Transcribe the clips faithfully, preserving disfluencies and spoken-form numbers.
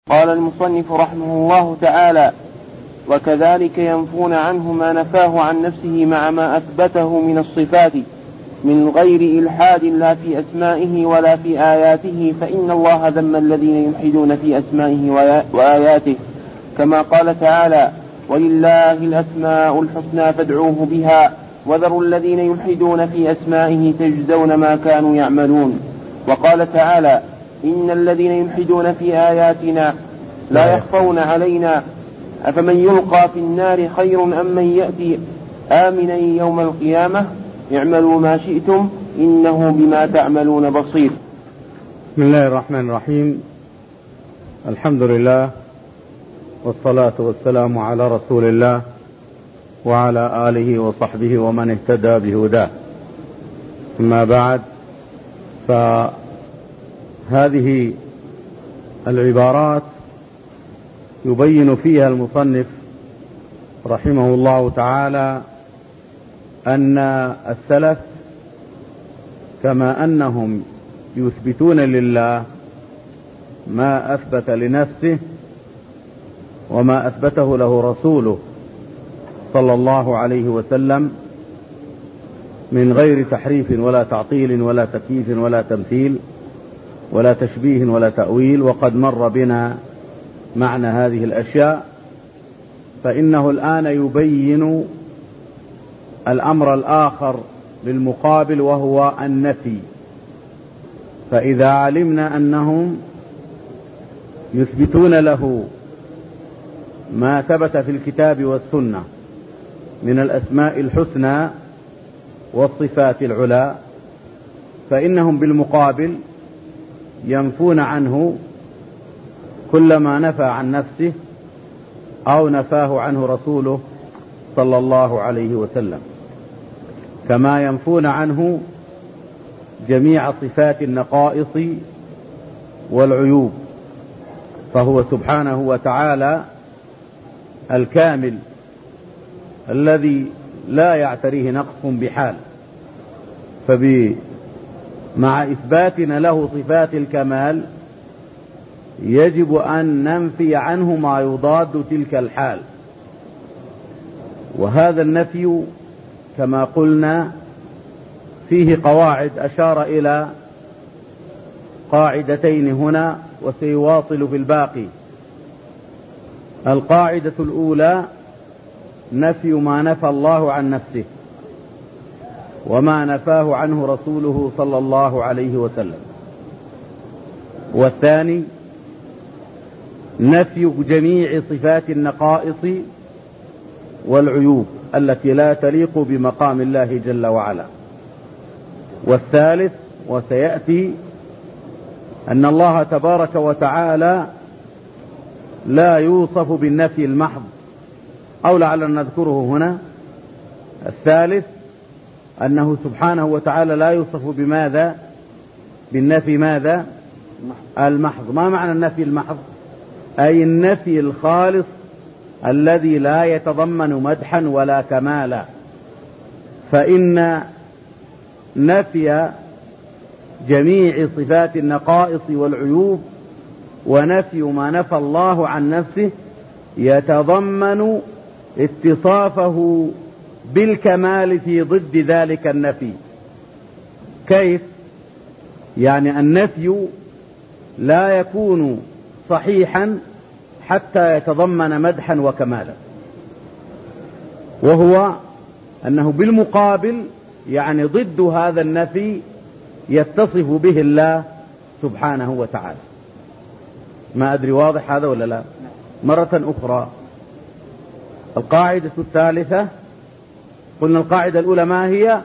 قال المصنف رحمه الله تعالى: وكذلك ينفون عنه ما نفاه عن نفسه مع ما أثبته من الصفات من غير إلحاد لا في أسمائه ولا في آياته، فإن الله ذم الذين يلحدون في أسمائه وآياته، كما قال تعالى: ولله الأسماء الحسنى فادعوه بها وذروا الذين يلحدون في أسمائه تجزون ما كانوا يعملون. وقال تعالى: إن الذين يلحدون في آياتنا لا يخفون علينا أفمن يلقى في النار خير أم من يأتي آمنا يوم القيامة اعملوا ما شئتم إنه بما تعملون بصير. بسم الله الرحمن الرحيم. الحمد لله والصلاة والسلام على رسول الله وعلى آله وصحبه ومن اهتدى بهداه. أما بعد، فهذه العبارات يبين فيها المصنف رحمه الله تعالى أن السلف كما أنهم يثبتون لله ما أثبت لنفسه وما أثبته له رسوله صلى الله عليه وسلم من غير تحريف ولا تعطيل ولا تكييف ولا تمثيل ولا تشبيه ولا تأويل، وقد مر بنا معنى هذه الأشياء، فإنه الآن يبين الأمر الآخر للمقابل وهو النفي. فإذا علمنا أنهم يثبتون له ما ثبت في الكتاب والسنة من الأسماء الحسنى والصفات العلى، فإنهم بالمقابل ينفون عنه كل ما نفى عن نفسه أو نفاه عنه رسوله صلى الله عليه وسلم، كما ينفون عنه جميع صفات النقائص والعيوب، فهو سبحانه وتعالى الكامل الذي لا يعتريه نقص بحال. فمع إثباتنا له صفات الكمال يجب أن ننفي عنه ما يضاد تلك الحال، وهذا النفي كما قلنا فيه قواعد، أشار إلى قاعدتين هنا وسيواصل في الباقي. القاعدة الأولى نفي ما نفى الله عن نفسه وما نفاه عنه رسوله صلى الله عليه وسلم، والثاني نفي جميع صفات النقائص والعيوب التي لا تليق بمقام الله جل وعلا، والثالث وسيأتي أن الله تبارك وتعالى لا يوصف بالنفي المحض، أو لعلنا نذكره هنا. الثالث أنه سبحانه وتعالى لا يوصف بماذا؟ بالنفي ماذا؟ المحض. ما معنى النفي المحض؟ أي النفي الخالص الذي لا يتضمن مدحا ولا كمالا. فإن نفي جميع صفات النقائص والعيوب ونفي ما نفى الله عن نفسه يتضمن اتصافه بالكمال في ضد ذلك النفي. كيف؟ يعني النفي لا يكون صحيحا حتى يتضمن مدحا وكمالا، وهو أنه بالمقابل يعني ضد هذا النفي يتصف به الله سبحانه وتعالى. ما أدري واضح هذا ولا لا؟ مرة أخرى، القاعدة الثالثة قلنا القاعدة الأولى ما هي؟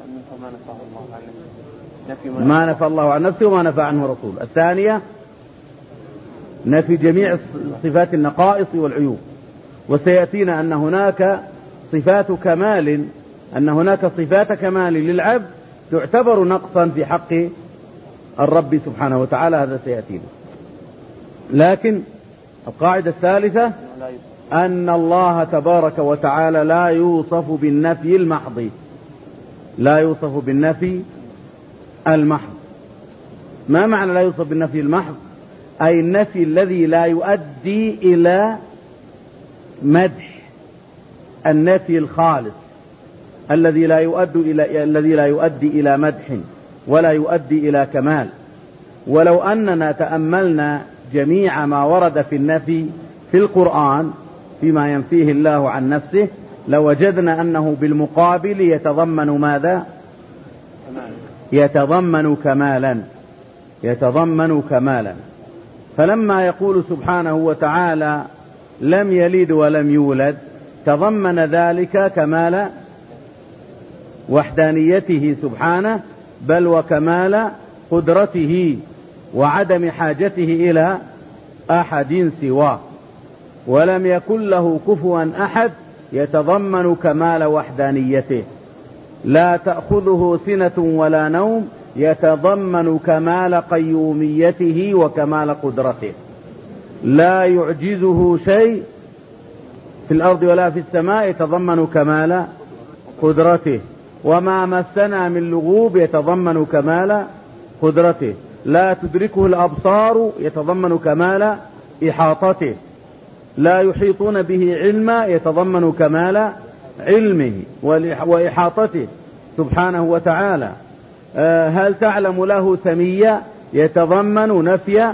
ما نفى الله عن نفسه وما نفى عنه رسوله. الثانية نفي جميع صفات النقائص والعيوب، وسيأتينا أن هناك صفات كمال أن هناك صفات كمال للعبد تعتبر نقصا في حق الرب سبحانه وتعالى، هذا سيأتينا. لكن القاعدة الثالثة أن الله تبارك وتعالى لا يوصف بالنفي المحض، لا يوصف بالنفي المحض. ما معنى لا يوصف بالنفي المحض؟ أي النفي الذي لا يؤدي إلى مدح، النفي الخالص الذي لا يؤدي إلى الذي لا يؤدي إلى مدح ولا يؤدي إلى كمال. ولو أننا تأملنا جميع ما ورد في النفي في القرآن فيما ينفيه الله عن نفسه لوجدنا أنه بالمقابل يتضمن ماذا؟ يتضمن كمالا، يتضمن كمالا. فلما يقول سبحانه وتعالى لم يلد ولم يولد تضمن ذلك كمال وحدانيته سبحانه، بل وكمال قدرته وعدم حاجته إلى أحد سواه. ولم يكن له كفوا أحد يتضمن كمال وحدانيته. لا تأخذه سنة ولا نوم يتضمن كمال قيوميته وكمال قدرته. لا يعجزه شيء في الأرض ولا في السماء يتضمن كمال قدرته. وما مسنا من لغوب يتضمن كمال قدرته. لا تدركه الأبصار يتضمن كمال إحاطته. لا يحيطون به علما يتضمن كمال علمه وإحاطته سبحانه وتعالى. هل تعلم له سميا يتضمن نفي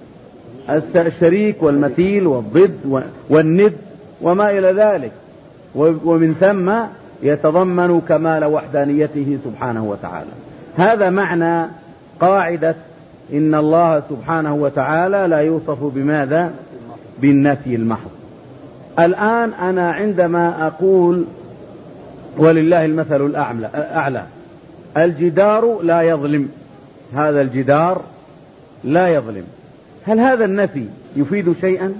الشريك والمثيل والضد والند وما إلى ذلك، ومن ثم يتضمن كمال وحدانيته سبحانه وتعالى. هذا معنى قاعدة إن الله سبحانه وتعالى لا يوصف بماذا؟ بالنفي المحض. الآن أنا عندما أقول ولله المثل الأعلى الجدار لا يظلم، هذا الجدار لا يظلم، هل هذا النفي يفيد شيئا؟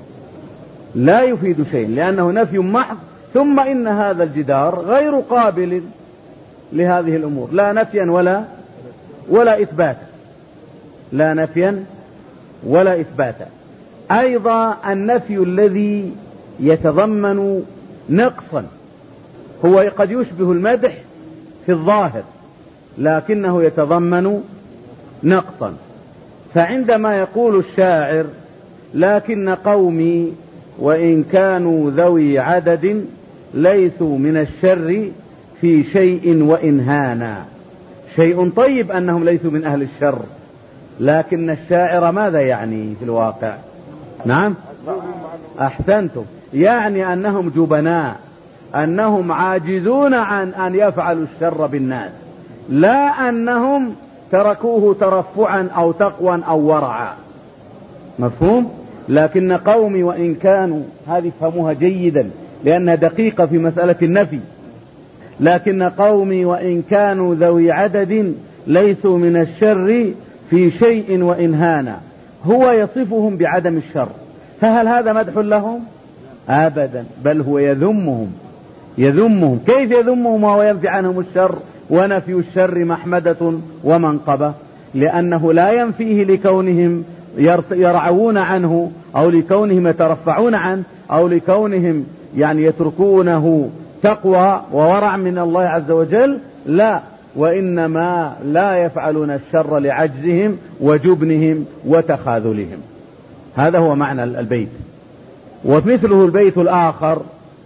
لا يفيد شيئا، لأنه نفي محض. ثم إن هذا الجدار غير قابل لهذه الأمور، لا نفيا ولا ولا إثباتا، لا نفيا ولا إثباتا. أيضا النفي الذي يتضمن نقصا هو قد يشبه المدح في الظاهر لكنه يتضمن نقصا. فعندما يقول الشاعر لكن قومي وإن كانوا ذوي عدد ليسوا من الشر في شيء وإن هانا، شيء طيب أنهم ليسوا من أهل الشر، لكن الشاعر ماذا يعني في الواقع؟ نعم أحسنتم، يعني أنهم جبناء، أنهم عاجزون عن أن يفعلوا الشر بالناس، لا أنهم تركوه ترفعا أو تقوى أو ورعا. مفهوم؟ لكن قومي وإن كانوا، هذه فهموها جيدا لأنها دقيقة في مسألة النفي. لكن قومي وإن كانوا ذوي عدد ليسوا من الشر في شيء وإن هانا، هو يصفهم بعدم الشر، فهل هذا مدح لهم؟ أبدا، بل هو يذمهم يذمهم. كيف يذمهم وهو ينفي عنهم الشر؟ ونفي الشر محمدة ومنقبة، لأنه لا ينفيه لكونهم يرعون عنه أو لكونهم يترفعون عنه أو لكونهم يعني يتركونه تقوى وورع من الله عز وجل، لا، وإنما لا يفعلون الشر لعجزهم وجبنهم وتخاذلهم. هذا هو معنى البيت. ومثله البيت الآخر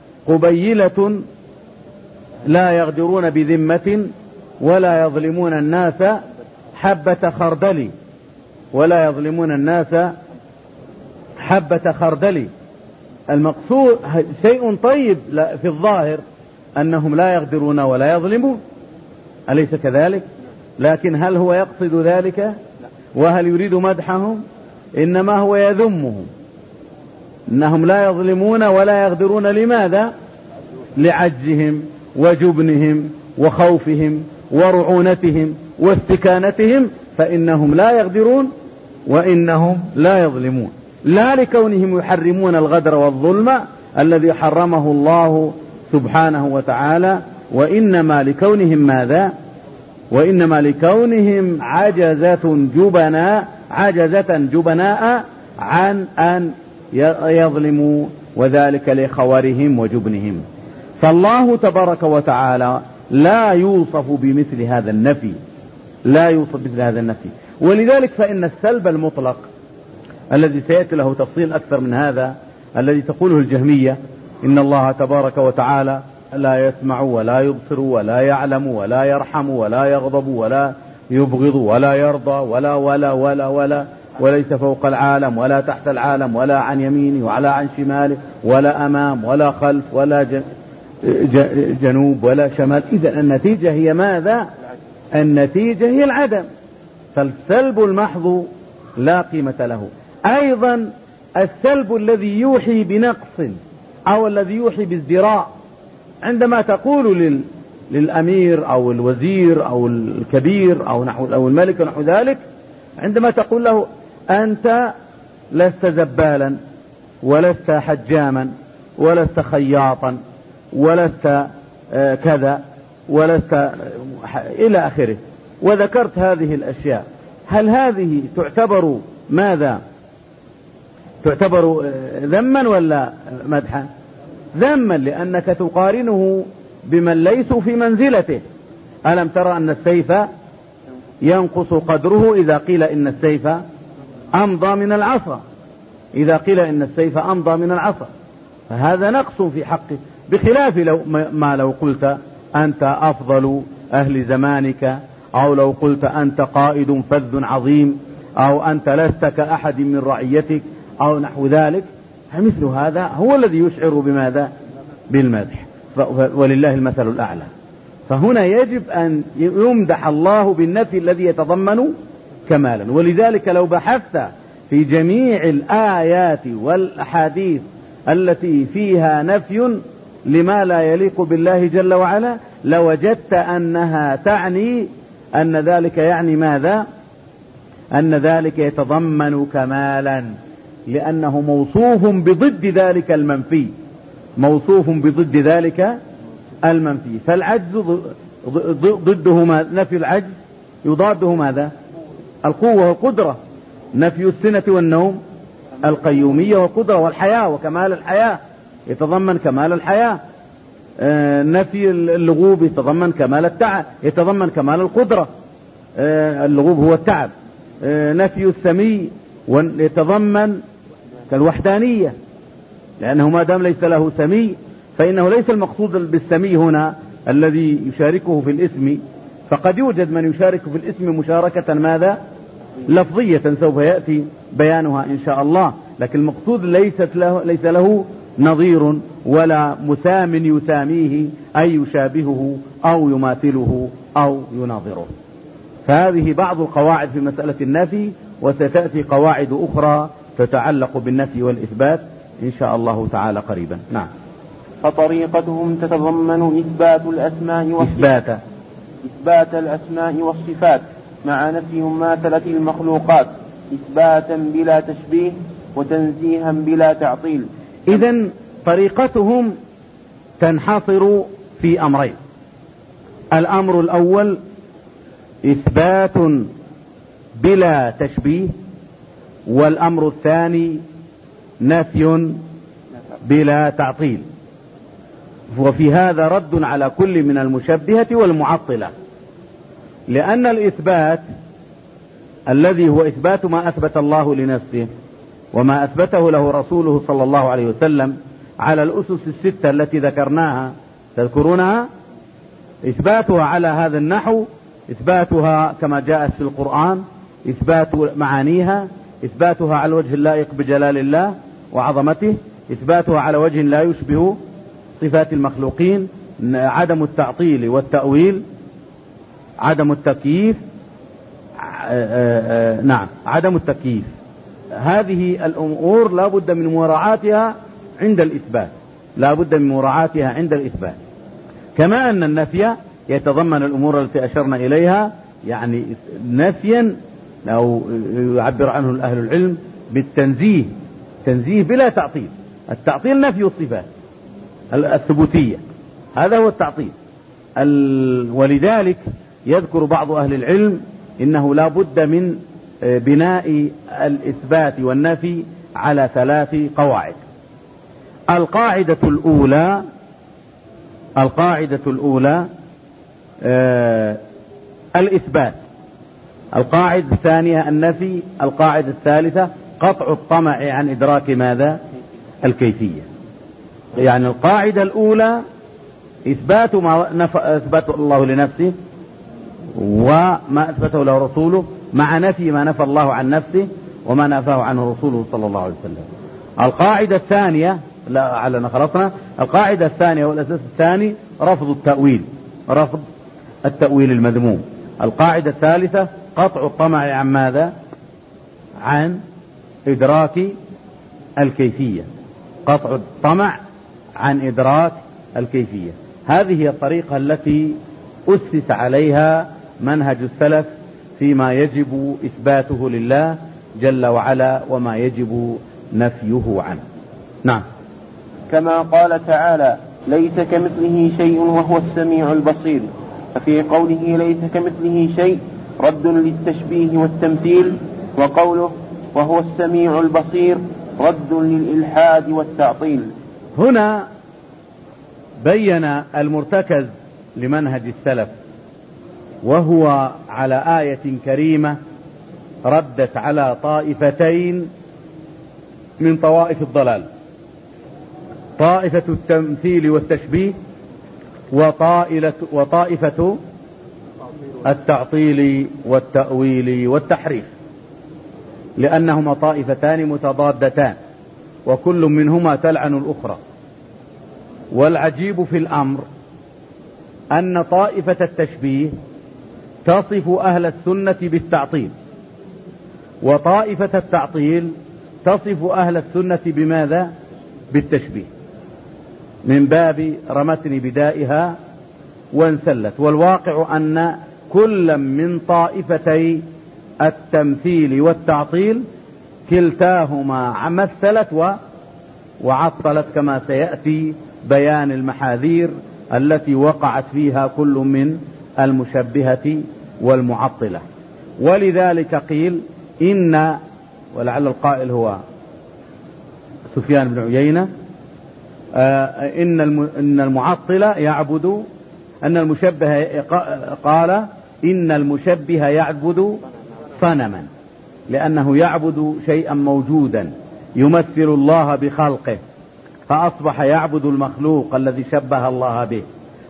قبيلة لا يغدرون بذمة ولا يظلمون الناس حبة خردل، ولا يظلمون الناس حبة خردل. المقصود شيء طيب في الظاهر أنهم لا يغدرون ولا يظلمون، أليس كذلك؟ لكن هل هو يقصد ذلك؟ وهل يريد مدحهم؟ إنما هو يذمهم، إنهم لا يظلمون ولا يغدرون. لماذا؟ لعجزهم وجبنهم وخوفهم ورعونتهم واستكانتهم، فإنهم لا يغدرون وإنهم لا يظلمون، لا لكونهم يحرمون الغدر والظلم الذي حرمه الله سبحانه وتعالى، وإنما لكونهم ماذا؟ وإنما لكونهم عجزة جبناء عجزة جبناء عن أن يظلموا، وذلك لخورهم وجبنهم. فالله تبارك وتعالى لا يوصف بمثل هذا النفي، لا يوصف بمثل هذا النفي. ولذلك فإن السلب المطلق الذي سيأتي له تفصيل أكثر من هذا، الذي تقوله الجهمية إن الله تبارك وتعالى لا يسمع ولا يبصر ولا يعلم ولا يرحم ولا يغضب ولا يبغض ولا يرضى ولا ولا ولا ولا وليس فوق العالم ولا تحت العالم ولا عن يمينه ولا عن شماله ولا أمام ولا خلف ولا جنوب ولا شمال. إذن النتيجة هي ماذا؟ النتيجة هي العدم. فالسلب المحض لا قيمة له. أيضا السلب الذي يوحي بنقص أو الذي يوحي بازدراء، عندما تقول لل للأمير أو الوزير أو الكبير أو نحو أو الملك ونحو ذلك، عندما تقول له أنت لست زبالا ولست حجاما ولست خياطا ولست كذا ولست إلى آخره، وذكرت هذه الأشياء، هل هذه تعتبر ماذا؟ تعتبر ذما ولا مدحا؟ ذما، لأنك تقارنه بمن ليسوا في منزلته. ألم ترى أن السيف ينقص قدره إذا قيل إن السيف أمضى من العصا، إذا قيل إن السيف أمضى من العصا، فهذا نقص في حقه، بخلاف لو ما لو قلت أنت أفضل أهل زمانك، أو لو قلت أنت قائد فذ عظيم، أو أنت لست كأحد من رعيتك أو نحو ذلك. فمثل هذا هو الذي يشعر بماذا؟ بالمدح، ولله المثل الأعلى. فهنا يجب أن يمدح الله بالنفي الذي يتضمن كمالا. ولذلك لو بحثت في جميع الآيات والأحاديث التي فيها نفي لما لا يليق بالله جل وعلا، لوجدت أنها تعني أن ذلك يعني ماذا؟ أن ذلك يتضمن كمالا، لأنه موصوف بضد ذلك المنفي، موصوف بضد ذلك المنفي. فالعجز ضده ما؟ نفي العجز يضاده ماذا؟ القوة والقدرة. نفي السنة والنوم القيومية والقدرة والحياة وكمال الحياة، يتضمن كمال الحياة. آه نفي اللغوب يتضمن كمال التعب، يتضمن كمال القدرة. آه اللغوب هو التعب. آه نفي السمي يتضمن كالوحدانية، لأنه ما دام ليس له سمي فإنه ليس المقصود بالسمي هنا الذي يشاركه في الاسم، فقد يوجد من يشارك في الاسم مشاركة ماذا؟ لفظية، سوف يأتي بيانها إن شاء الله. لكن المقصود ليست له ليس له نظير ولا مسام يساميه أي يشابهه أو يماثله أو يناظره. فهذه بعض القواعد في مسألة النفي، وستأتي قواعد أخرى تتعلق بالنفي والإثبات إن شاء الله تعالى قريبا. نعم. فطريقتهم تتضمن إثبات الأسماء والصفات، إثبات, إثبات الأسماء والصفات مع نفي مماثلة المخلوقات، إثباتا بلا تشبيه وتنزيها بلا تعطيل. إذن طريقتهم تنحصر في أمرين: الأمر الأول إثبات بلا تشبيه، والأمر الثاني نفي بلا تعطيل. وفي هذا رد على كل من المشبهة والمعطلة، لأن الإثبات الذي هو إثبات ما أثبت الله لنفسه وما أثبته له رسوله صلى الله عليه وسلم على الأسس الستة التي ذكرناها، تذكرونها؟ إثباتها على هذا النحو: إثباتها كما جاءت في القرآن، إثبات معانيها، إثباتها على الوجه اللائق بجلال الله وعظمته، إثباتها على وجه لا يشبه صفات المخلوقين، عدم التعطيل والتأويل، عدم التكييف، نعم عدم التكييف. هذه الأمور لا بد من مراعاتها عند الإثبات، لا بد من مراعاتها عند الإثبات. كما أن النفي يتضمن الأمور التي أشرنا إليها، يعني نفيا أو يعبر عنه أهل العلم بالتنزيه، تنزيه بلا تعطيل. التعطيل نفي الصفات الثبوتية، هذا هو التعطيل. ولذلك يذكر بعض أهل العلم إنه لا بد من بناء الإثبات والنفي على ثلاث قواعد. القاعدة الأولى القاعدة الأولى آه الإثبات، القاعدة الثانية النفي، القاعدة الثالثة قطع الطمع عن إدراك ماذا؟ الكيفية. يعني القاعدة الأولى إثبات ما نف... أثبت الله لنفسه وما أثبته له رسوله مع نفي ما نفى الله عن نفسه وما نفاه عنه رسوله صلى الله عليه وسلم. القاعدة الثانية، لا علنا خلصنا، القاعدة الثانية والأساس الثاني رفض التأويل، رفض التأويل المذموم. القاعدة الثالثة قطع الطمع عن ماذا؟ عن إدراك الكيفية، قطع الطمع عن إدراك الكيفية. هذه هي الطريقة التي أسس عليها منهج السلف فيما يجب إثباته لله جل وعلا وما يجب نفيه عنه. نعم. كما قال تعالى: ليس كمثله شيء وهو السميع البصير. ففي قوله ليس كمثله شيء رد للتشبيه والتمثيل، وقوله وهو السميع البصير رد للإلحاد والتعطيل. هنا بين المرتكز لمنهج السلف، وهو على آية كريمة ردت على طائفتين من طوائف الضلال، طائفة التمثيل والتشبيه وطائفة التعطيل والتأويل والتحريف، لأنهما طائفتان متضادتان وكل منهما تلعن الأخرى. والعجيب في الأمر أن طائفة التشبيه تصف أهل السنة بالتعطيل، وطائفة التعطيل تصف أهل السنة بماذا؟ بالتشبيه، من باب رمتني بدائها وانسلت. والواقع أن كل من طائفتي التمثيل والتعطيل كلتاهما مثلت و... وعطلت، كما سيأتي بيان المحاذير التي وقعت فيها كل من المشبهة والمعطلة. ولذلك قيل إن، ولعل القائل هو سفيان بن عيينة، آه إن إن المعطلة يعبد، أن المشبه قال إن المشبه يعبد صنما، لأنه يعبد شيئا موجودا يمثل الله بخلقه، فأصبح يعبد المخلوق الذي شبه الله به.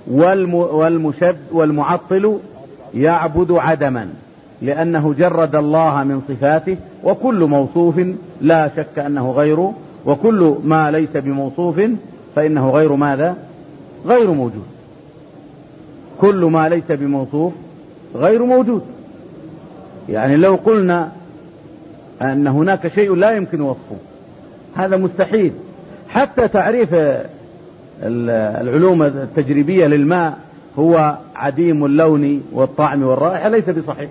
والمشب والمعطل يعبد عدما، لأنه جرد الله من صفاته، وكل موصوف لا شك أنه غيره، وكل ما ليس بموصوف فإنه غير ماذا؟ غير موجود. كل ما ليس بموصوف غير موجود. يعني لو قلنا أن هناك شيء لا يمكن وصفه، هذا مستحيل. حتى تعريف العلوم التجريبية للماء هو عديم اللون والطعم والرائحة ليس بصحيح.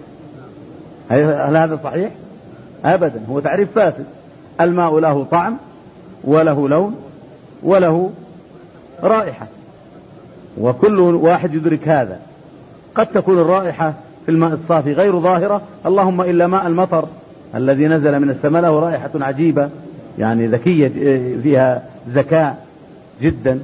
هل هذا صحيح؟ أبدا، هو تعريف فاسد. الماء له طعم وله لون وله رائحة، وكل واحد يدرك هذا. قد تكون الرائحة في الماء الصافي غير ظاهرة، اللهم إلا ماء المطر الذي نزل من السماء له رائحة عجيبة، يعني ذكية فيها ذكاء جدا.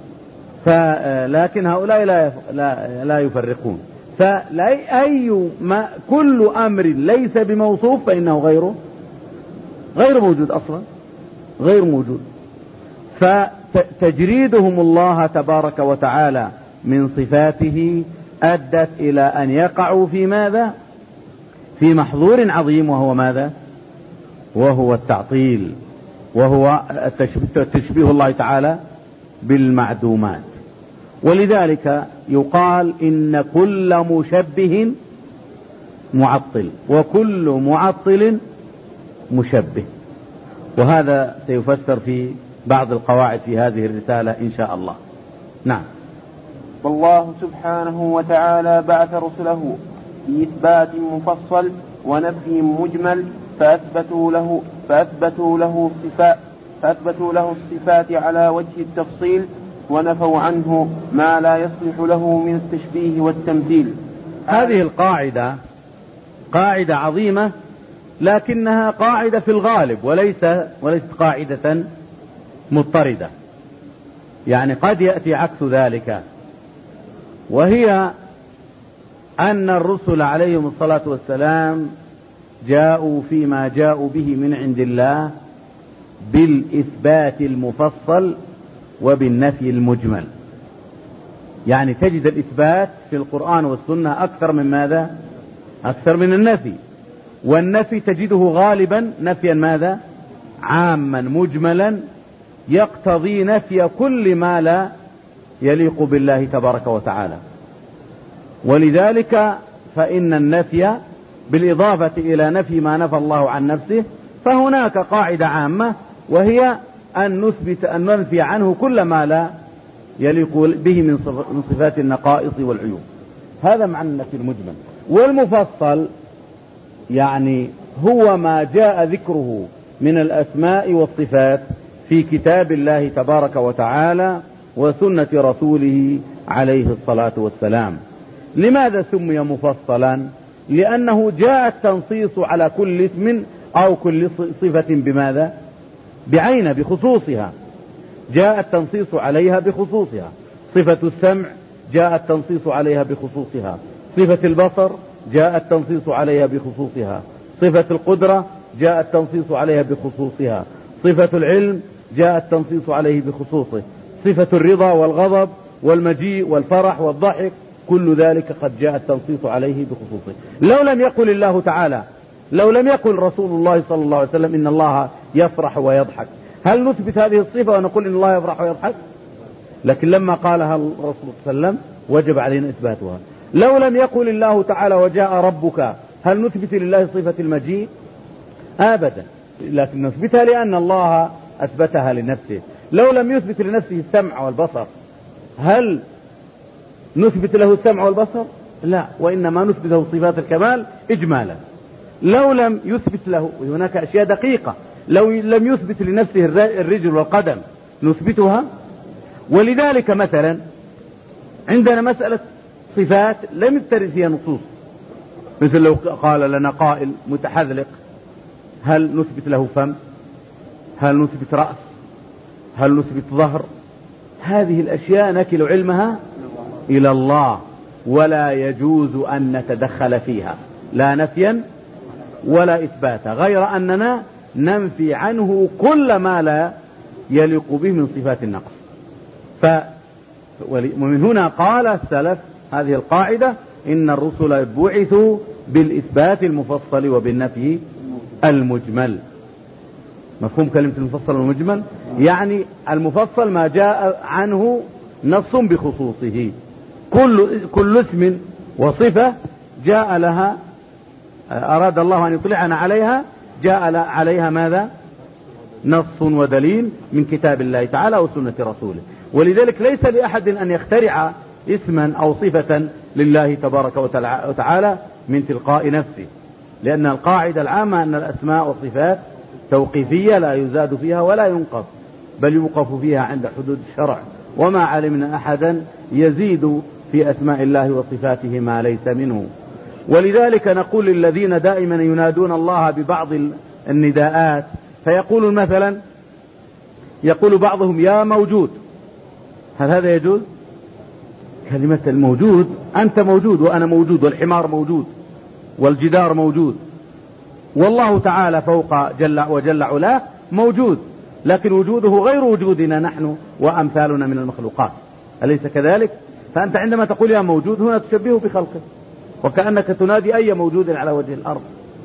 فلكن هؤلاء لا لا لا يفرقون. فلا أي ما كل أمر ليس بموصوف فإنه غيره غير موجود أصلا، غير موجود. فتجريدهم الله تبارك وتعالى من صفاته أدت إلى أن يقعوا في ماذا؟ في محظور عظيم، وهو ماذا؟ وهو التعطيل، وهو تشبيه الله تعالى بالمعدومات. ولذلك يقال إن كل مشبه معطل وكل معطل مشبه، وهذا سيفسر في بعض القواعد في هذه الرسالة إن شاء الله. نعم. والله سبحانه وتعالى بعث رسله بإثبات مفصل ونفي مجمل، فأثبتوا له فأثبتوا له الصفات فأثبتوا له الصفات على وجه التفصيل، ونفوا عنه ما لا يصلح له من التشبيه والتمثيل. هذه القاعدة قاعدة عظيمة، لكنها قاعدة في الغالب وليس وليست قاعدة مضطردة. يعني قد يأتي عكس ذلك، وهي أن الرسل عليهم الصلاة والسلام جاءوا فيما جاءوا به من عند الله بالإثبات المفصل وبالنفي المجمل. يعني تجد الإثبات في القرآن والسنة أكثر من ماذا؟ أكثر من النفي. والنفي تجده غالبا نفيا ماذا؟ عاما مجملا يقتضي نفي كل ما لا يليق بالله تبارك وتعالى. ولذلك فإن النفي بالإضافة إلى نفي ما نفى الله عن نفسه فهناك قاعدة عامة، وهي أن نثبت أن ننفي عنه كل ما لا يليق به من صفات النقائص والعيوب. هذا معنى النفي المجمل. والمفصل يعني هو ما جاء ذكره من الأسماء والصفات في كتاب الله تبارك وتعالى وسنة رسوله عليه الصلاة والسلام. لماذا سمي مفصلا؟ لأنه جاء التنصيص على كل اسم أو كل صفة بماذا؟ بعينه، بخصوصها. جاء التنصيص عليها بخصوصها. صفة السمع جاء التنصيص عليها بخصوصها. صفة البصر جاء التنصيص عليها بخصوصها. صفة القدرة جاء التنصيص عليها بخصوصها. صفة العلم جاء التنصيص عليه بخصوصه. صفة الرضا والغضب والمجيء والفرح والضحك كل ذلك قد جاء التنصيص عليه بخصوصه. لو لم يقل الله تعالى، لو لم يقل رسول الله صلى الله عليه وسلم إن الله يفرح ويضحك، هل نثبت هذه الصفة ونقول إن الله يفرح ويضحك؟ لكن لما قالها الرسول صلى الله عليه وسلم وجب علينا إثباتها. لو لم يقل الله تعالى وجاء ربك، هل نثبت لله صفة المجيء؟ أبدا، لكن نثبتها لأن الله أثبتها لنفسه. لو لم يثبت لنفسه السمع والبصر، هل نثبت له السمع والبصر؟ لا، وإنما نثبت له صفات الكمال إجمالا. لو لم يثبت له، وهناك أشياء دقيقة، لو لم يثبت لنفسه الرجل والقدم نثبتها. ولذلك مثلا عندنا مسألة صفات لم ترد فيها نصوص، مثل لو قال لنا قائل متحذلق، هل نثبت له فم؟ هل نثبت رأس؟ هل نثبت ظهر؟ هذه الأشياء نكل علمها إلى الله، ولا يجوز أن نتدخل فيها لا نفيا ولا إثباتا، غير أننا ننفي عنه كل ما لا يليق به من صفات النقص. ف ومن هنا قال السلف هذه القاعدة: إن الرسل بعثوا بالإثبات المفصل وبالنفي المجمل. مفهوم كلمة المفصل والمجمل؟ يعني المفصل ما جاء عنه نص بخصوصه، كل كل اسم وصفة جاء لها، أراد الله أن يطلعنا عليها، جاء عليها ماذا؟ نص ودليل من كتاب الله تعالى وسنة رسوله. ولذلك ليس لأحد أن يخترع اسما أو صفة لله تبارك وتعالى من تلقاء نفسه، لأن القاعدة العامة أن الأسماء والصفات توقيفية لا يزاد فيها ولا ينقص، بل يوقف فيها عند حدود الشرع. وما علمنا أحدا يزيد في أسماء الله وصفاته ما ليس منه. ولذلك نقول للذين دائما ينادون الله ببعض النداءات، فيقول مثلا، يقول بعضهم يا موجود، هل هذا يجوز؟ كلمة الموجود، أنت موجود وأنا موجود والحمار موجود والجدار موجود، والله تعالى فوق جل وجل علاه موجود، لكن وجوده غير وجودنا نحن وأمثالنا من المخلوقات، أليس كذلك؟ فأنت عندما تقول يا موجود هنا تشبهه بخلقه، وكأنك تنادي أي موجود على وجه الأرض.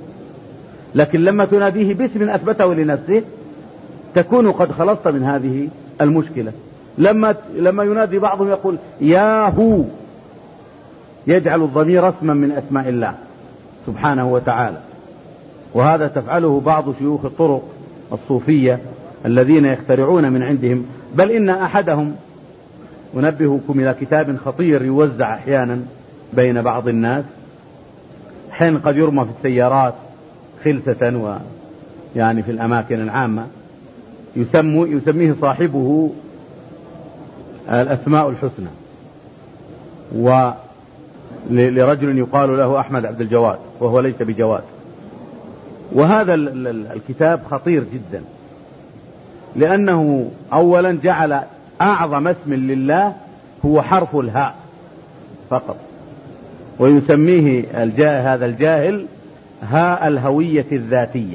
لكن لما تناديه باسم أثبته لنفسه تكون قد خلصت من هذه المشكلة. لما لما ينادي بعضهم يقول يا هو، يجعل الضمير اسما من أسماء الله سبحانه وتعالى، وهذا تفعله بعض شيوخ الطرق الصوفية الذين يخترعون من عندهم. بل إن أحدهم، أنبهكم إلى كتاب خطير يوزع أحيانا بين بعض الناس، حين قد يرمى في السيارات خلسة ويعني في الأماكن العامة، يسمو يسميه صاحبه الأسماء الحسنى، ولرجل يقال له أحمد عبد الجواد وهو ليس بجواد. وهذا الكتاب خطير جدا، لأنه أولا جعل أعظم اسم لله هو حرف الهاء فقط، ويسميه الجاهل هذا الجاهل هاء الهوية الذاتية،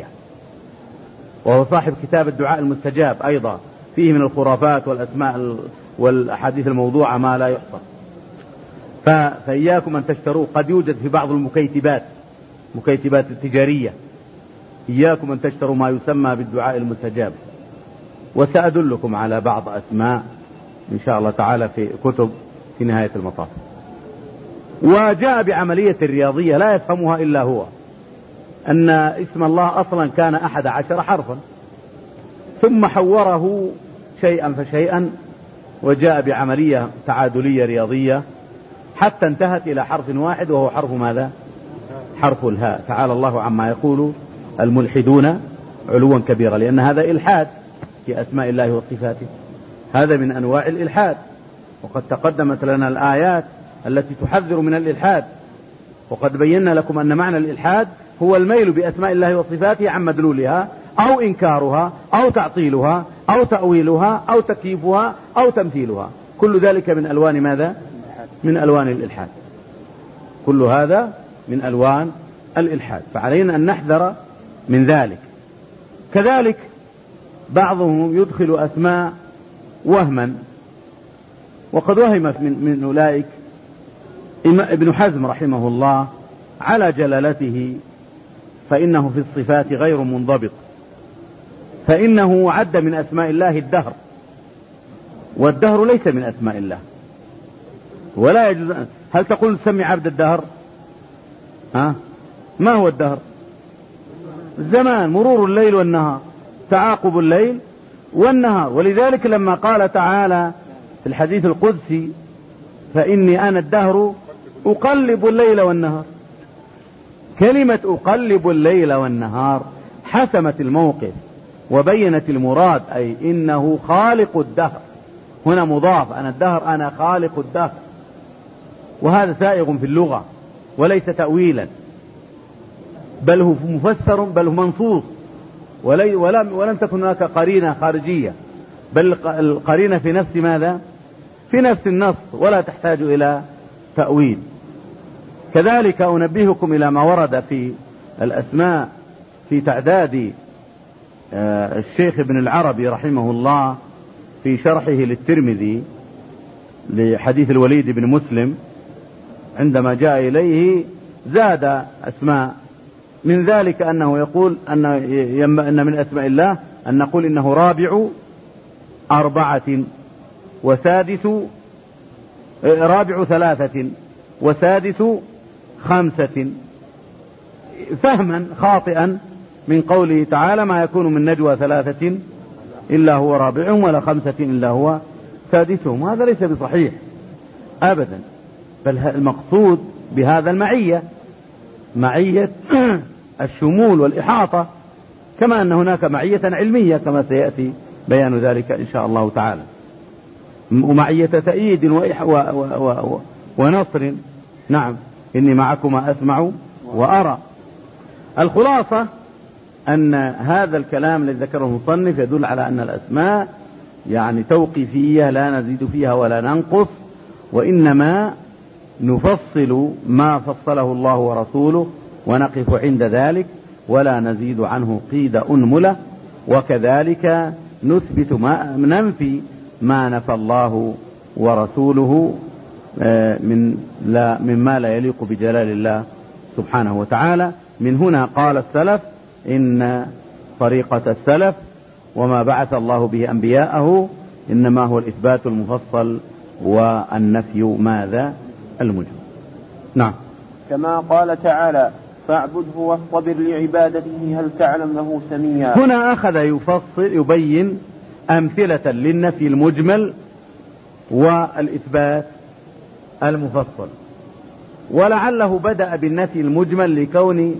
وهو صاحب كتاب الدعاء المستجاب أيضا، فيه من الخرافات والأسماء والأحاديث الموضوعة ما لا يحصى. فإياكم أن تشتروا، قد يوجد في بعض المكيتبات مكيتبات التجارية، إياكم أن تشتروا ما يسمى بالدعاء المستجاب. وسأدلكم على بعض أسماء إن شاء الله تعالى في كتب في نهاية المطاف. وجاء بعملية رياضية لا يفهمها إلا هو، أن اسم الله أصلا كان أحد عشر حرفا، ثم حوره شيئا فشيئا وجاء بعملية تعادلية رياضية حتى انتهت إلى حرف واحد، وهو حرف ماذا؟ حرف الهاء. تعالى الله عما يقول الملحدون علوا كبيرا، لأن هذا إلحاد في أسماء الله وصفاته، هذا من أنواع الإلحاد. وقد تقدمت لنا الآيات التي تحذر من الإلحاد، وقد بينا لكم أن معنى الإلحاد هو الميل بأسماء الله وصفاته عن مدلولها، أو إنكارها، أو تعطيلها، أو تأويلها، أو تكييفها، أو تمثيلها. كل ذلك من ألوان ماذا؟ من ألوان الإلحاد. كل هذا من ألوان الإلحاد، فعلينا أن نحذر من ذلك. كذلك بعضهم يدخل أسماء وهما، وقد وهم من, من أولئك ابن حزم رحمه الله على جلالته، فإنه في الصفات غير منضبط، فإنه عد من أسماء الله الدهر، والدهر ليس من أسماء الله، ولا يجوز. هل تقول سمي عبد الدهر؟ ها؟ ما هو الدهر؟ الزمان، مرور الليل والنهار، تعاقب الليل والنهار. ولذلك لما قال تعالى في الحديث القدسي فإني أنا الدهر أقلب الليل والنهار، كلمة أقلب الليل والنهار حسمت الموقف وبينت المراد، أي إنه خالق الدهر. هنا مضاف، أنا الدهر، أنا خالق الدهر، وهذا سائغ في اللغة وليس تأويلا، بل هو مفسر، بل هو منصوص، ولم, ولم تكن هناك قرينة خارجية، بل القرينة في نفس ماذا؟ في نفس النص، ولا تحتاج إلى تأويل. كذلك أنبهكم إلى ما ورد في الأسماء في تعداد الشيخ ابن العربي رحمه الله في شرحه للترمذي لحديث الوليد بن مسلم، عندما جاء إليه زاد أسماء، من ذلك أنه يقول أن, أن من أسماء الله أن نقول إنه رابع أربعة وسادس رابع ثلاثة وسادس خمسة، فهما خاطئا من قوله تعالى ما يكون من نجوى ثلاثة إلا هو رابعهم ولا خمسة إلا هو سادسهم. هذا ليس بصحيح أبدا، بل المقصود بهذا المعية، معية الشمول والإحاطة، كما أن هناك معية علمية كما سيأتي بيان ذلك إن شاء الله تعالى، ومعية تأييد ونصر. نعم، إني معكما أسمع وأرى. الخلاصة أن هذا الكلام الذي ذكره المصنف يدل على أن الأسماء يعني توقيفية، لا نزيد فيها ولا ننقص، وإنما نفصل ما فصله الله ورسوله ونقف عند ذلك ولا نزيد عنه قيد أنملة. وكذلك نثبت ما ننفي ما نفى الله ورسوله من لا مما لا يليق بجلال الله سبحانه وتعالى. من هنا قال السلف إن طريقة السلف وما بعث الله به أنبياءه إنما هو الإثبات المفصل والنفي ماذا؟ المجمل. نعم. كما قال تعالى فاعبده واصطبر لعبادته هل تعلم له سميا. هنا أخذ يفصل يبين أمثلة للنفي المجمل والإثبات المفصل، ولعله بدأ بالنفي المجمل لكون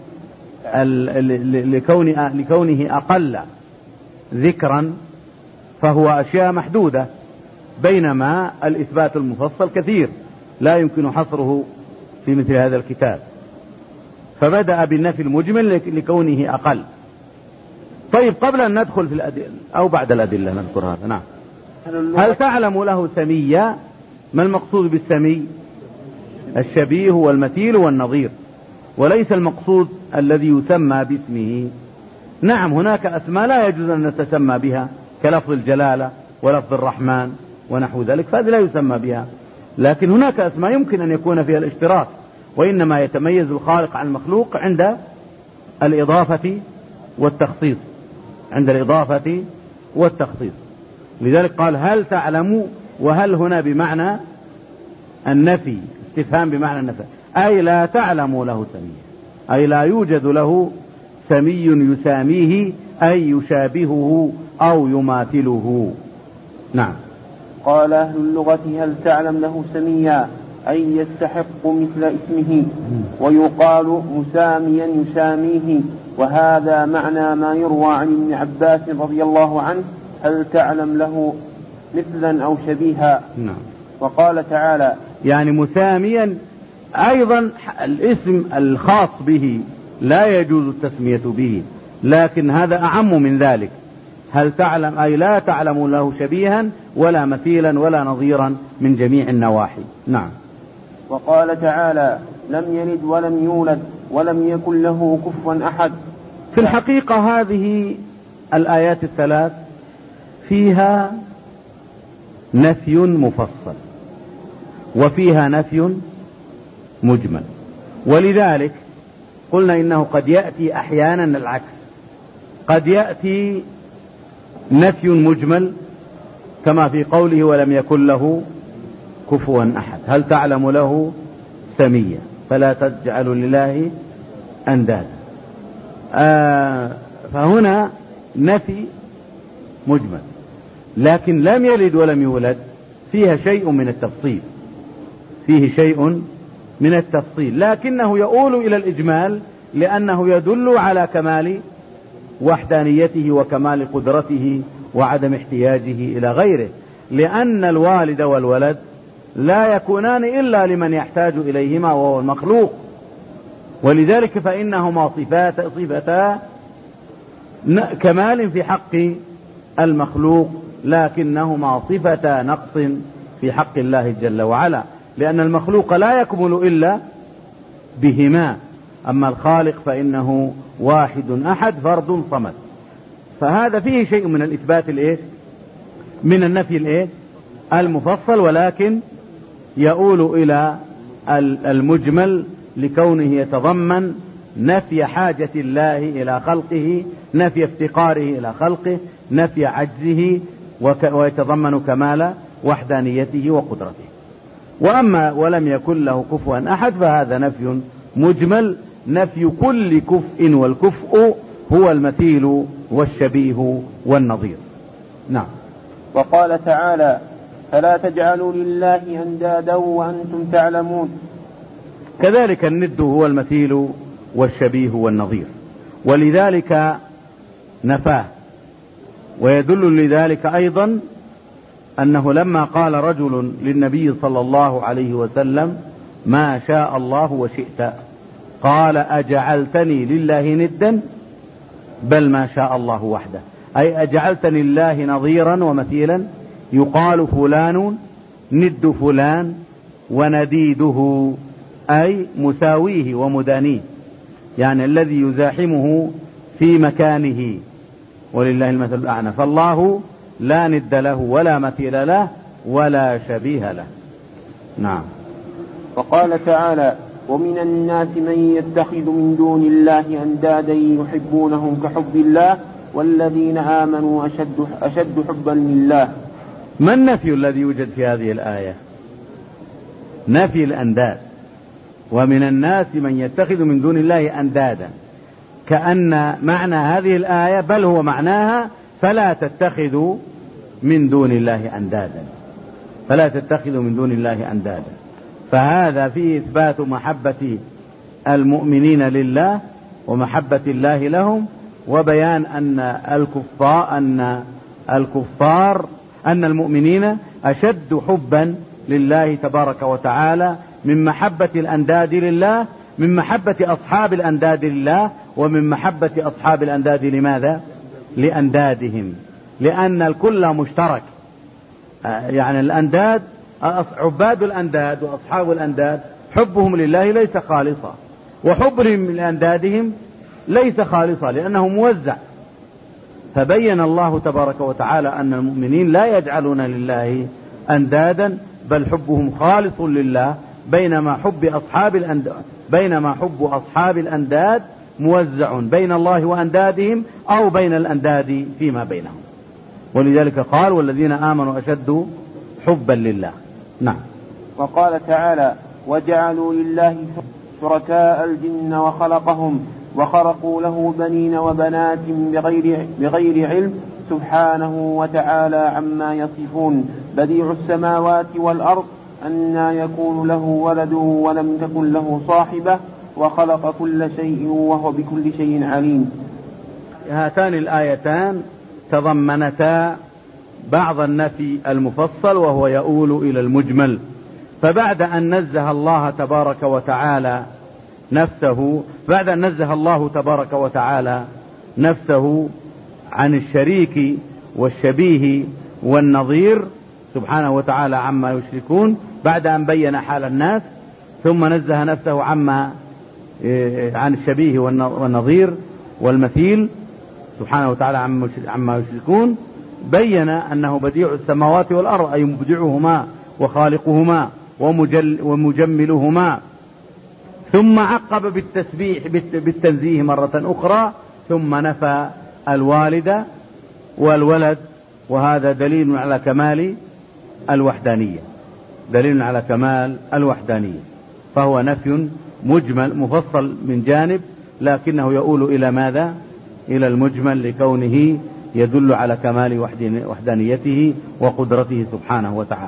لكون لكونه أقل ذكرا، فهو أشياء محدودة، بينما الإثبات المفصل كثير لا يمكن حصره في مثل هذا الكتاب، فبدأ بالنفي المجمل لكونه أقل. طيب، قبل أن ندخل في الأدلة أو بعد الأدلة نذكر هذا. نعم. هل تعلم له سميا؟ ما المقصود بالسمي؟ الشبيه والمثيل والنظير. وليس المقصود الذي يسمى باسمه. نعم هناك أسماء لا يجوز أن نتسمى بها كلفظ الجلالة ولفظ الرحمن ونحو ذلك، فهذه لا يسمى بها، لكن هناك أسماء يمكن أن يكون فيها الاشتراك، وإنما يتميز الخالق عن المخلوق عند الإضافة والتخصيص، عند الإضافة والتخصيص. لذلك قال هل تعلم، وهل هنا بمعنى النفي، استفهام بمعنى النفي، أي لا تعلم له سميا، أي لا يوجد له سمي يساميه أي يشابهه أو يماثله. نعم. قال أهل اللغة هل تعلم له سميا أي يستحق مثل اسمه، ويقال مساميا يساميه، وهذا معنى ما يروى عن ابن عباس رضي الله عنه هل تعلم له مثلا أو شبيها. نعم. وقال تعالى يعني مساميا أيضا الاسم الخاص به لا يجوز التسمية به، لكن هذا أعم من ذلك، هل تعلم أي لا تعلم له شبيها ولا مثيلا ولا نظيرا من جميع النواحي. نعم. وقال تعالى لم يلد ولم يولد ولم يكن له كفوا أحد. في الحقيقة هذه الآيات الثلاث فيها نفي مفصل وفيها نفي مجمل، ولذلك قلنا إنه قد يأتي أحيانا العكس، قد يأتي نفي مجمل كما في قوله ولم يكن له كفوا أحد، هل تعلم له سميا فلا تجعلوا لله أندادا. آه فهنا نفي مجمل، لكن لم يلد ولم يولد فيها شيء من التفصيل، فيه شيء من التفصيل، لكنه يؤول إلى الإجمال لأنه يدل على كمال وحدانيته وكمال قدرته وعدم احتياجه إلى غيره، لأن الوالد والولد لا يكونان إلا لمن يحتاج إليهما وهو المخلوق، ولذلك فإنهما صفات صفتا كمال في حق المخلوق، لكنهما صفتا نقص في حق الله جل وعلا، لأن المخلوق لا يكمل إلا بهما، أما الخالق فإنه واحد أحد فرد صمد. فهذا فيه شيء من الإثبات الإيه؟ من النفي الإيه؟ المفصل، ولكن يؤول إلى المجمل لكونه يتضمن نفي حاجة الله إلى خلقه، نفي افتقاره إلى خلقه، نفي عجزه، ويتضمن كمال وحدانيته وقدرته. وأما ولم يكن له كفوا أحد فهذا نفي مجمل، نفي كل كفء، والكفء هو المثيل والشبيه والنظير. نعم. وقال تعالى فلا تجعلوا لله أندادا وأنتم تعلمون. كذلك الند هو المثيل والشبيه والنظير، ولذلك نفاه. ويدل لذلك أيضا أنه لما قال رجل للنبي صلى الله عليه وسلم ما شاء الله وشئت، قال أجعلتني لله ندا بل ما شاء الله وحده، أي أجعلتني لله نظيرا ومثيلا، يقال فلان ند فلان ونديده أي مساويه ومدانيه، يعني الذي يزاحمه في مكانه، ولله المثل الأعلى، فالله لا ند له ولا مثيل له ولا شبيه له. نعم. وقال تعالى ومن الناس من يتخذ من دون الله أندادا يحبونهم كحب الله والذين آمنوا أشد, أشد حبا لله. ما النفي الذي يوجد في هذه الآية؟ نفي الأنداد. ومن الناس من يتخذ من دون الله أندادا، كأن معنى هذه الآية بل هو معناها فلا تتخذوا من دون الله أندادا، فلا تتخذوا من دون الله أندادا. فهذا فيه إثبات محبة المؤمنين لله ومحبة الله لهم، وبيان أن الكفار أن الكفار أن المؤمنين أشد حبا لله تبارك وتعالى من محبة الأنداد لله، من محبة أصحاب الأنداد لله، ومن محبة أصحاب الأنداد لماذا؟ لأندادهم، لأن الكل مشترك. يعني الأنداد عباد الأنداد وأصحاب الأنداد حبهم لله ليس خالصا، وحبهم لأندادهم ليس خالصا لأنه موزع. فبين الله تبارك وتعالى أن المؤمنين لا يجعلون لله أندادا بل حبهم خالص لله، بينما حب أصحاب الأنداد بينما حب أصحاب الأنداد موزع بين الله وأندادهم أو بين الأنداد فيما بينهم. ولذلك قال والذين آمنوا أشد حبا لله. نعم. وقال تعالى وجعلوا لله شركاء الجن وخلقهم وخرقوا له بنين وبنات بغير, بغير علم سبحانه وتعالى عما يصفون بديع السماوات والأرض أنى يكون له ولد ولم تكن له صاحبة وخلق كل شيء وهو بكل شيء عليم. هاتان الآيتان تضمنتا بعض النفي المفصل وهو يؤول إلى المجمل. فبعد أن نزه الله تبارك وتعالى نفسه بعد أن نزه الله تبارك وتعالى نفسه عن الشريك والشبيه والنظير سبحانه وتعالى عما يشركون، بعد أن بين حال الناس، ثم نزه نفسه عما عن الشبيه والنظير والمثيل سبحانه وتعالى عما يشركون، بين أنه بديع السماوات والأرض أي مبدعهما وخالقهما ومجل ومجملهما، ثم عقب بالتسبيح بالتنزيه مرة أخرى، ثم نفى الوالد والولد، وهذا دليل على كمال الوحدانية دليل على كمال الوحدانية فهو نفي مجمل مفصل من جانب، لكنه يؤول إلى ماذا؟ إلى المجمل لكونه يدل على كمال وحدانيته وقدرته سبحانه وتعالى.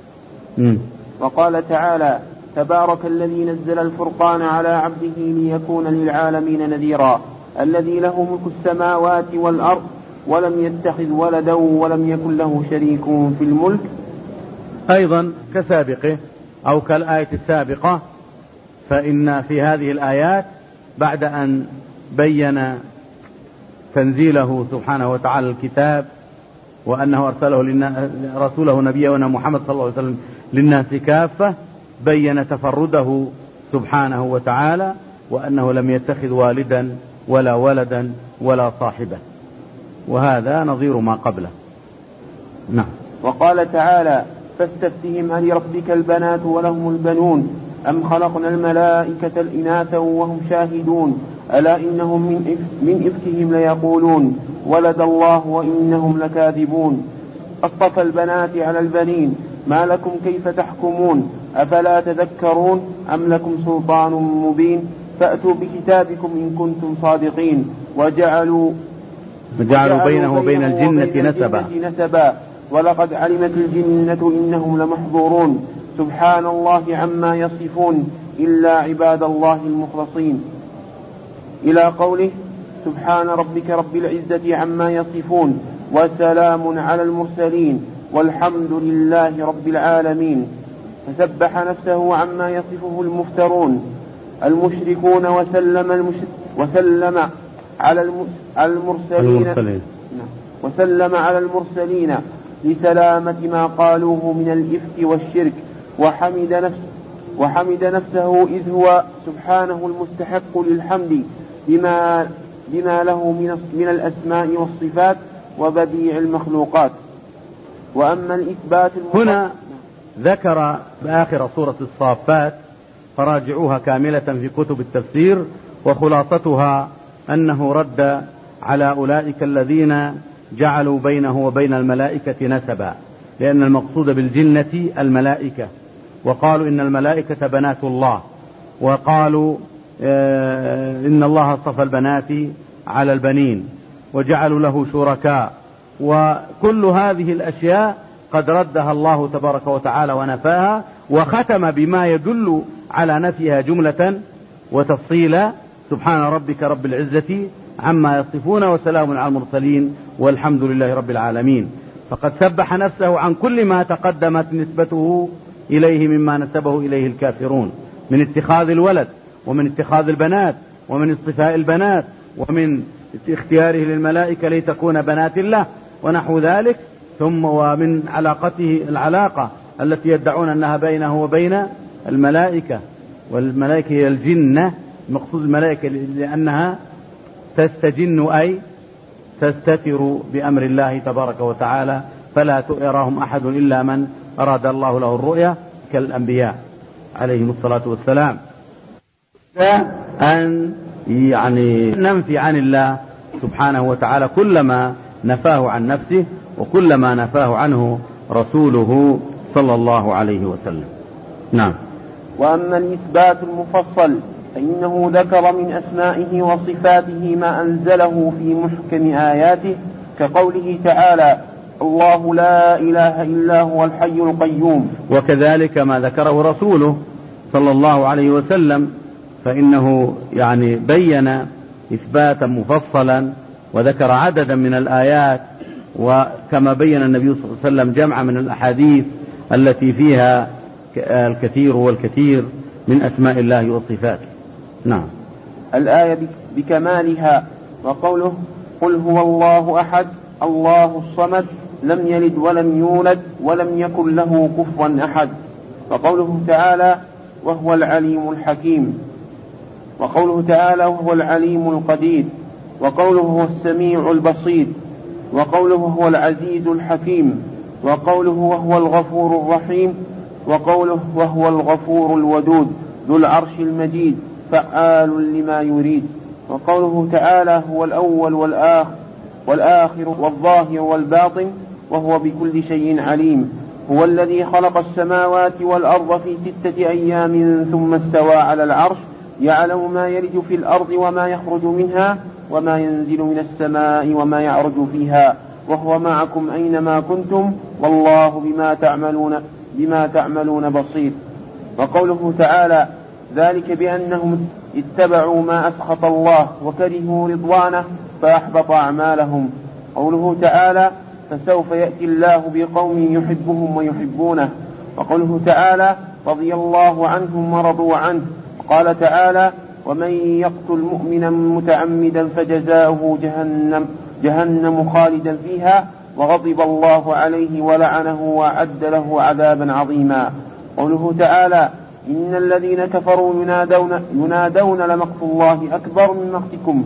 م. وقال تعالى تبارك الذي نزل الفرقان على عبده ليكون للعالمين نذيرا الذي له ملك السماوات والأرض ولم يتخذ ولدا ولم يكن له شريك في الملك. أيضا كسابقه أو كالآية السابقة، فإن في هذه الآيات بعد أن بين تنزيله سبحانه وتعالى الكتاب وأنه أرسله رسوله نبينا محمد صلى الله عليه وسلم للناس كافة، بين تفرده سبحانه وتعالى وأنه لم يتخذ والدا ولا ولدا ولا صاحبة، وهذا نظير ما قبله. نعم. وقال تعالى فاستفتهم ألربك البنات ولهم البنون أم خلقنا الملائكة الإناث وهم شاهدون ألا إنهم من إفكهم ليقولون ولد الله وإنهم لكاذبون أصطفى البنات على البنين ما لكم كيف تحكمون أفلا تذكرون أم لكم سلطان مبين فأتوا بكتابكم إن كنتم صادقين وجعلوا وجعلوا بينه وبين الجنة نسبا نسبا ولقد علمت الجنة إنهم لمحضورون سبحان الله عما يصفون إلا عباد الله المخلصين إلى قوله سبحان ربك رب العزة عما يصفون وسلام على المرسلين والحمد لله رب العالمين. فسبح نفسه عما يصفه المفترون المشركون وسلم, المشرك وسلم على المرسلين, المرسلين. وسلم على المرسلين لسلامة ما قالوه من الإفك والشرك وحمد نفسه, وحمد نفسه إذ هو سبحانه المستحق للحمد بما, بما له من, من الأسماء والصفات وبديع المخلوقات. وأما الإثبات هنا ذكر بآخر سورة الصافات فراجعوها كاملة في كتب التفسير، وخلاصتها أنه رد على أولئك الذين جعلوا بينه وبين الملائكة نسبا، لأن المقصود بالجنة الملائكة، وقالوا إن الملائكة بنات الله، وقالوا إن الله اصطفى البنات على البنين، وجعلوا له شركاء، وكل هذه الأشياء قد ردها الله تبارك وتعالى ونفاها، وختم بما يدل على نفيها جملة وتفصيلا سبحان ربك رب العزة عما يصفون وسلام على المرسلين والحمد لله رب العالمين. فقد سبح نفسه عن كل ما تقدمت نسبته إليه مما نسبه إليه الكافرون من اتخاذ الولد ومن اتخاذ البنات ومن اصطفاء البنات ومن اختياره للملائكة لتكون بنات الله ونحو ذلك، ثم ومن علاقته العلاقة التي يدعون أنها بينه وبين الملائكة، والملائكة هي الجنة مقصود الملائكة لأنها تستجن أي تستتر بأمر الله تبارك وتعالى، فلا يراهم أحد إلا من أراد الله له الرؤيا كالأنبياء عليهم الصلاة والسلام. أن يعني ننفي عن الله سبحانه وتعالى كل ما نفاه عن نفسه وكل ما نفاه عنه رسوله صلى الله عليه وسلم. نعم. وأما الإثبات المفصل فإنه ذكر من أسمائه وصفاته ما أنزله في محكم آياته كقوله تعالى الله لا إله إلا هو الحي القيوم، وكذلك ما ذكره رسوله صلى الله عليه وسلم، فإنه يعني بين إثباتا مفصلا وذكر عددا من الآيات، وكما بين النبي صلى الله عليه وسلم جمع من الأحاديث التي فيها الكثير والكثير من أسماء الله وصفاته. نعم. الآية بكمالها، وقوله قل هو الله أحد الله الصمد لم يلد ولم يولد ولم يكن له كفوا أحد، وقوله تعالى وهو العليم الحكيم، وقوله تعالى وهو العليم القدير، وقوله هو السميع البصير، وقوله هو العزيز الحكيم، وقوله وهو الغفور الرحيم، وقوله وهو الغفور الودود ذو العرش المجيد فعال لما يريد، وقوله تعالى هو الأول والآخر, والآخر والظاهر والباطن وهو بكل شيء عليم، هو الذي خلق السماوات والأرض في ستة أيام ثم استوى على العرش يعلم ما يلج في الأرض وما يخرج منها وما ينزل من السماء وما يعرج فيها وهو معكم أينما كنتم والله بما تعملون, بما تعملون بصير. وقوله تعالى ذلك بأنهم اتبعوا ما أسخط الله وكرهوا رضوانه فأحبط أعمالهم. قوله تعالى فسوف يأتي الله بقوم يحبهم ويحبونه. وقوله تعالى رضي الله عنهم ورضوا عنه. قال تعالى ومن يقتل مؤمنا متعمدا فجزاؤه جهنم, جهنم خالدا فيها وغضب الله عليه ولعنه وأعد له عذابا عظيما. قوله تعالى إن الذين كفروا ينادون, ينادون لمقت الله أكبر من مقتكم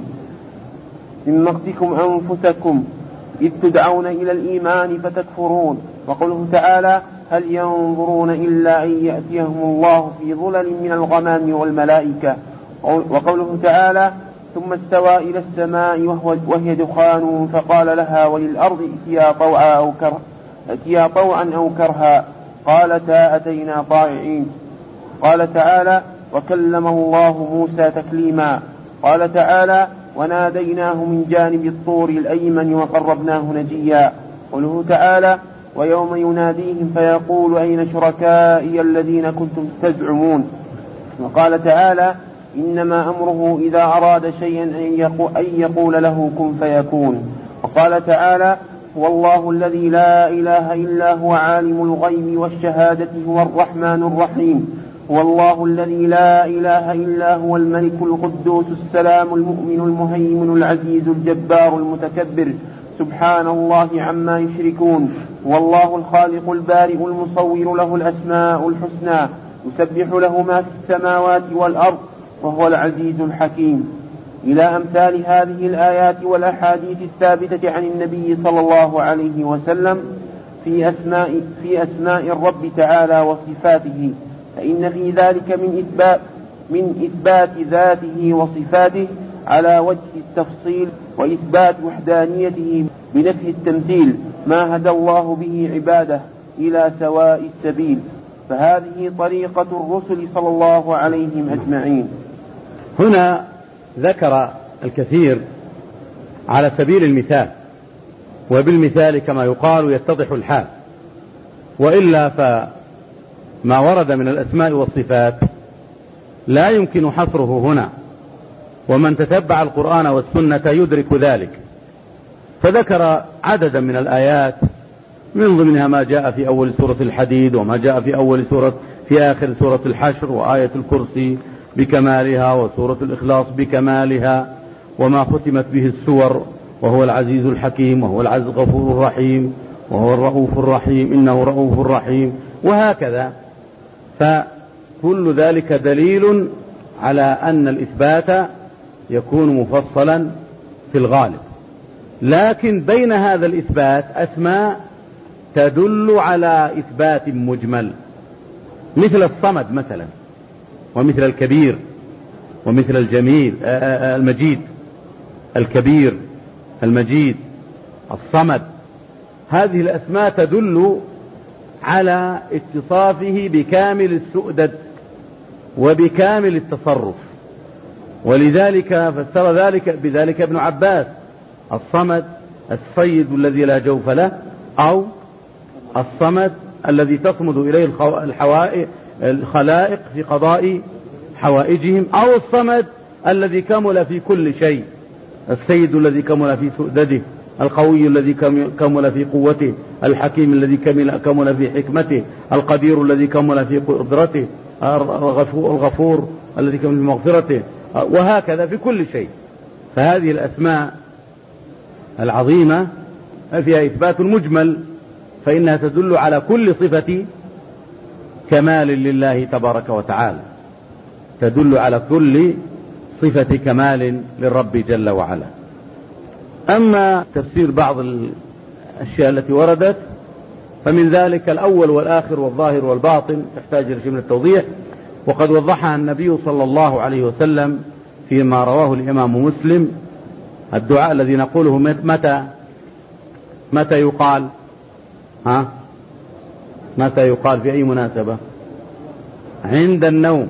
من مقتكم أنفسكم إذ تدعون إلى الإيمان فتكفرون. وقوله تعالى هل ينظرون إلا أن يأتيهم الله في ظلل من الغمام والملائكة. وقوله تعالى ثم استوى إلى السماء وهي دخان فقال لها وللأرض ائتيا طوعا أو كرها, ائتيا طوعا أو كرها قالتا أتينا طائعين. قال تعالى وكلم الله موسى تكليما. قال تعالى وناديناه من جانب الطور الأيمن وقربناه نجيا. قوله تعالى ويوم يناديهم فيقول أين شركائي الذين كنتم تزعمون. وقال تعالى إنما أمره إذا أراد شيئا أن يقول له كن فيكون. وقال تعالى هو الله الذي لا إله إلا هو عالم الغيب والشهادة هو الرحمن الرحيم. هو الله الذي لا إله إلا هو الملك القدوس السلام المؤمن المهيمن العزيز الجبار المتكبر سبحان الله عما يشركون. هو الله الخالق البارئ المصور له الأسماء الحسنى يسبح له ما في السماوات والأرض وهو العزيز الحكيم. إلى أمثال هذه الآيات والأحاديث الثابتة عن النبي صلى الله عليه وسلم في أسماء, في أسماء الرب تعالى وصفاته، فإن في ذلك من إثبات, من إثبات ذاته وصفاته على وجه التفصيل وإثبات وحدانيته بنفي التمثيل ما هدى الله به عباده إلى سواء السبيل، فهذه طريقة الرسل صلى الله عليهم أجمعين. هنا ذكر الكثير على سبيل المثال، وبالمثال كما يقال يتضح الحال، وإلا فما ورد من الأسماء والصفات لا يمكن حصره هنا، ومن تتبع القرآن والسنة يدرك ذلك. فذكر عددا من الآيات من ضمنها ما جاء في أول سورة الحديد وما جاء في أول سورة في آخر سورة الحشر وآية الكرسي بكمالها وسورة الإخلاص بكمالها وما ختمت به السور وهو العزيز الحكيم وهو العزيز الغفور الرحيم وهو الرؤوف الرحيم إنه رؤوف رحيم، وهكذا. فكل ذلك دليل على أن الإثبات يكون مفصلا في الغالب، لكن بين هذا الإثبات أسماء تدل على إثبات مجمل، مثل الصمد مثلا، ومثل الكبير، ومثل الجميل المجيد، الكبير المجيد الصمد. هذه الأسماء تدل على اتصافه بكامل السؤدد وبكامل التصرف، ولذلك فسر ذلك بذلك ابن عباس: الصمد السيد الذي لا جوف له، أو الصمد الذي تصمد إليه الخلائق في قضاء حوائجهم، أو الصمد الذي كمل في كل شيء، السيد الذي كمل في سؤدده، القوي الذي كمل في قوته، الحكيم الذي كمل في حكمته، القدير الذي كمل في قدرته، الغفور الذي كمل في مغفرته، وهكذا في كل شيء. فهذه الأسماء العظيمة فيها إثبات مجمل، فإنها تدل على كل صفة كمال لله تبارك وتعالى، تدل على كل صفة كمال للرب جل وعلا. أما تفسير بعض الأشياء التي وردت فمن ذلك الأول والآخر والظاهر والباطن تحتاج إلى شيء من التوضيح، وقد وضحها النبي صلى الله عليه وسلم فيما رواه الإمام مسلم: الدعاء الذي نقوله متى متى يقال ها متى يقال في أي مناسبة؟ عند النوم،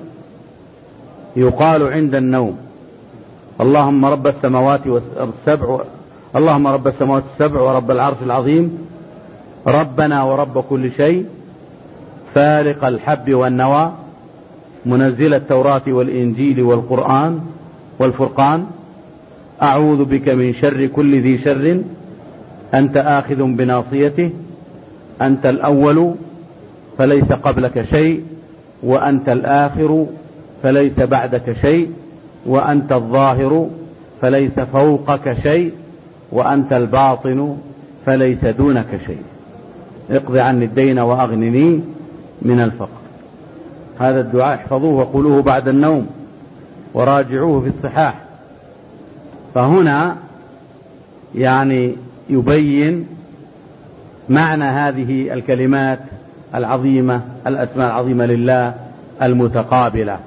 يقال عند النوم: اللهم رب السماوات السبع اللهم رب السماوات السبع ورب العرش العظيم، ربنا ورب كل شيء، فالق الحب والنوى، منزل التوراة والإنجيل والقرآن والفرقان، أعوذ بك من شر كل ذي شر، أنت آخذ بناصيته، أنت الأول فليس قبلك شيء، وأنت الآخر فليس بعدك شيء، وأنت الظاهر فليس فوقك شيء، وأنت الباطن فليس دونك شيء، اقض عني الدين وأغنني من الفقر. هذا الدعاء احفظوه وقولوه بعد النوم وراجعوه في الصحاح. فهنا يعني يبين معنى هذه الكلمات العظيمة، الأسماء العظيمة لله المتقابلة: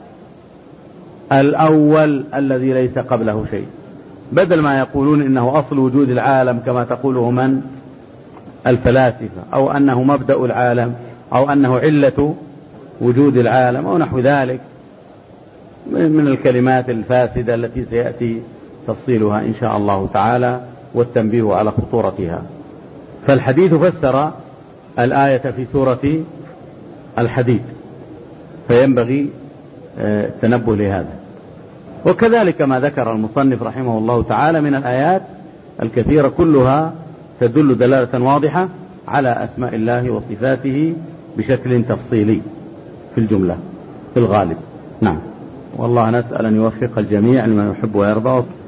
الأول الذي ليس قبله شيء، بدل ما يقولون إنه أصل وجود العالم كما تقوله من الفلاسفة، أو أنه مبدأ العالم، أو أنه علة وجود العالم، أو نحو ذلك من الكلمات الفاسدة التي سيأتي تفصيلها إن شاء الله تعالى والتنبيه على خطورتها. فالحديث فسر الآية في سورة الحديد، فينبغي التنبه لهذا. وكذلك ما ذكر المصنف رحمه الله تعالى من الآيات الكثيرة كلها تدل دلالة واضحة على أسماء الله وصفاته بشكل تفصيلي في الجملة في الغالب. نعم، والله نسأل أن يوفق الجميع لما يحب ويرضى.